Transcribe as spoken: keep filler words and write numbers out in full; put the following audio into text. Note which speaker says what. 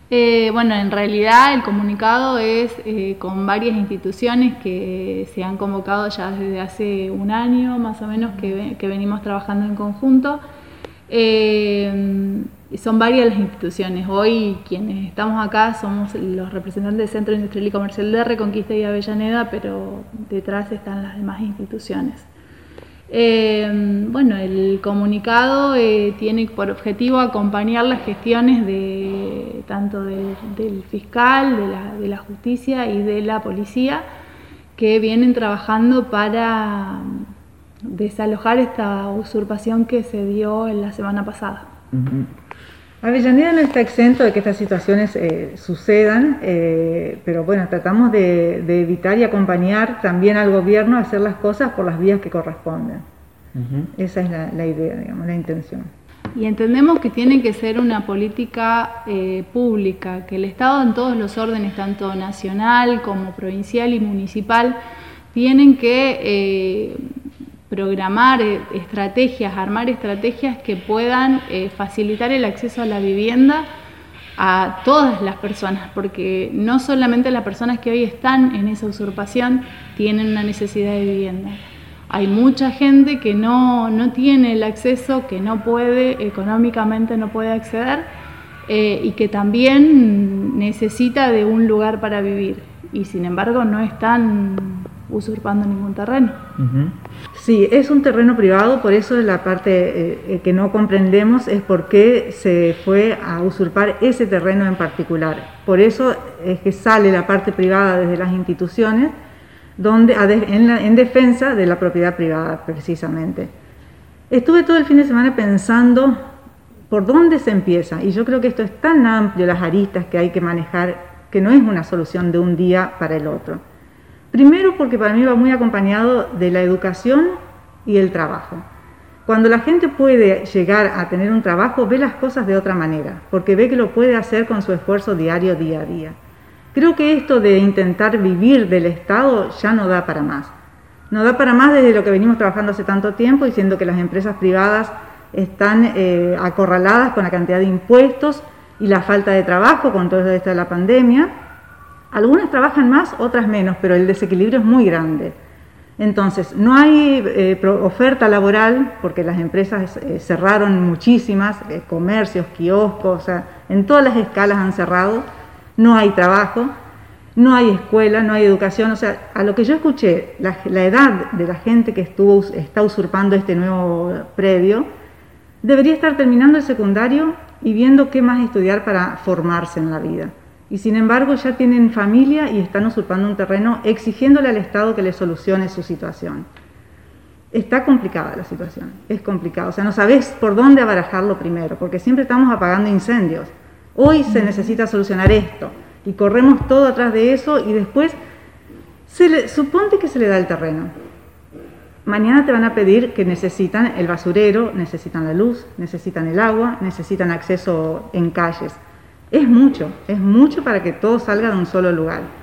Speaker 1: Eh, bueno, en realidad el comunicado es eh, con varias instituciones que se han convocado ya desde hace un año más o menos que, que venimos trabajando en conjunto. Eh, son varias las instituciones. Hoy quienes estamos acá somos los representantes del Centro Industrial y Comercial de Reconquista y Avellaneda, pero detrás están las demás instituciones. Eh, bueno, el comunicado eh, tiene por objetivo acompañar las gestiones de tanto de, del fiscal, de la, de la justicia y de la policía que vienen trabajando para desalojar esta usurpación que se dio en la semana pasada.
Speaker 2: Uh-huh. Avellaneda no está exento de que estas situaciones eh, sucedan, eh, pero bueno, tratamos de, de evitar y acompañar también al gobierno a hacer las cosas por las vías que corresponden. Uh-huh. Esa es la, la idea, digamos, la intención.
Speaker 1: Y entendemos que tiene que ser una política eh, pública, que el Estado en todos los órdenes, tanto nacional como provincial y municipal, tienen que eh, programar estrategias, armar estrategias que puedan eh, facilitar el acceso a la vivienda a todas las personas, porque no solamente las personas que hoy están en esa usurpación tienen una necesidad de vivienda. Hay mucha gente que no, no tiene el acceso, que no puede, económicamente no puede acceder eh, y que también necesita de un lugar para vivir y sin embargo no están usurpando ningún terreno.
Speaker 2: Uh-huh. Sí, es un terreno privado, por eso la parte eh, que no comprendemos es por qué se fue a usurpar ese terreno en particular. Por eso es que sale la parte privada desde las instituciones, donde en, la, en defensa de la propiedad privada precisamente. Estuve todo el fin de semana pensando por dónde se empieza, y yo creo que esto es tan amplio, las aristas que hay que manejar, que no es una solución de un día para el otro. Primero porque para mí va muy acompañado de la educación y el trabajo. Cuando la gente puede llegar a tener un trabajo, ve las cosas de otra manera, porque ve que lo puede hacer con su esfuerzo diario, día a día. Creo que esto de intentar vivir del Estado ya no da para más. No da para más desde lo que venimos trabajando hace tanto tiempo, diciendo que las empresas privadas están eh, acorraladas con la cantidad de impuestos y la falta de trabajo con todo esto de la pandemia. Algunas trabajan más, otras menos, pero el desequilibrio es muy grande. Entonces, no hay eh, oferta laboral, porque las empresas eh, cerraron muchísimas, eh, comercios, kioscos, o sea, en todas las escalas han cerrado, no hay trabajo, no hay escuela, no hay educación. O sea, a lo que yo escuché, la, la edad de la gente que estuvo, está usurpando este nuevo predio, debería estar terminando el secundario y viendo qué más estudiar para formarse en la vida. Y sin embargo ya tienen familia y están usurpando un terreno exigiéndole al Estado que les solucione su situación. Está complicada la situación, es complicado. O sea, no sabés por dónde abarajarlo primero, porque siempre estamos apagando incendios. Hoy se necesita solucionar esto y corremos todo atrás de eso y después, se le, suponte que se le da el terreno. Mañana te van a pedir que necesitan el basurero, necesitan la luz, necesitan el agua, necesitan acceso en calles. Es mucho, es mucho para que todo salga de un solo lugar.